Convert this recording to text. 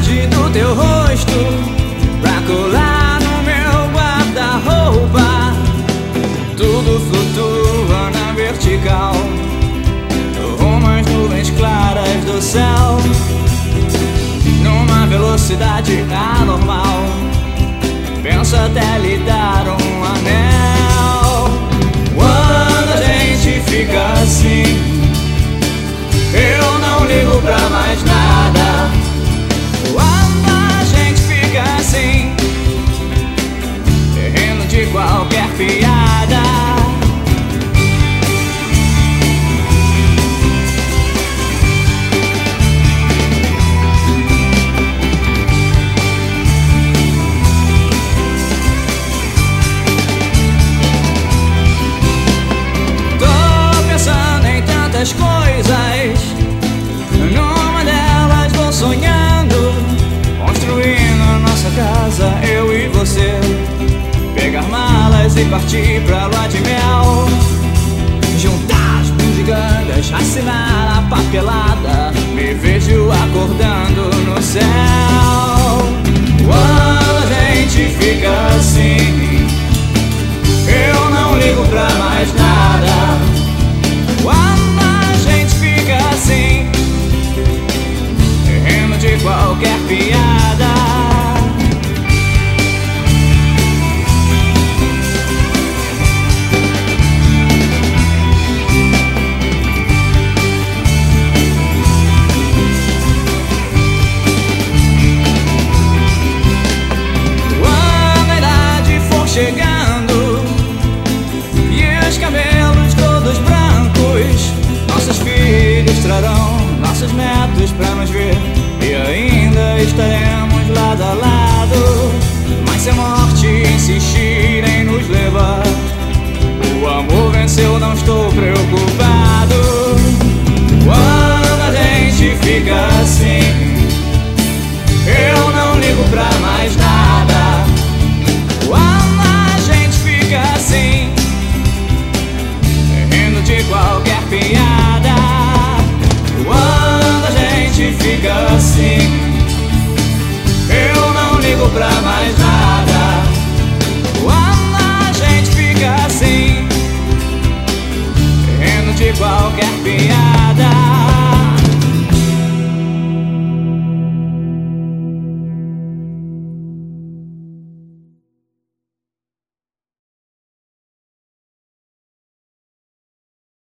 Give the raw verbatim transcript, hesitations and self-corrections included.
metade do teu rosto pra colar no meu guarda-roupa. Tudo flutua na vertical, rumo às nuvens claras do céu, numa velocidade anormal. Penso até lhe dar um anel. Quando a gente fica assim, eu não ligo pra mais nada. Quando a gente fica assim, rindo de qualquer piada. Tô pensando em tantas coisas, numa delas vou sonhando, construindo a nossa casa, eu e você, pegar malas e partir pra lua de mel, juntar as bugigangas, assinar a papelada, me vejo acordando no céu. Quando a gente fica assim, eu não ligo pra mais nada. Quando a gente fica assim, rindo de qualquer piada. Quando a idade for chegando e os cabelos todos brancos, nossos filhos trarão nossos netos pra nos ver, e ainda estaremos lado a lado. Mas se a morte insistir em nos levar, o amor venceu, não estou preocupado. Quando a gente fica assim, eu não ligo pra mais nada. Quando a gente fica assim, rindo de qualquer piada. Quando a gente fica assim, eu não ligo pra mais nada. Quando a gente fica assim, rindo de qualquer piada.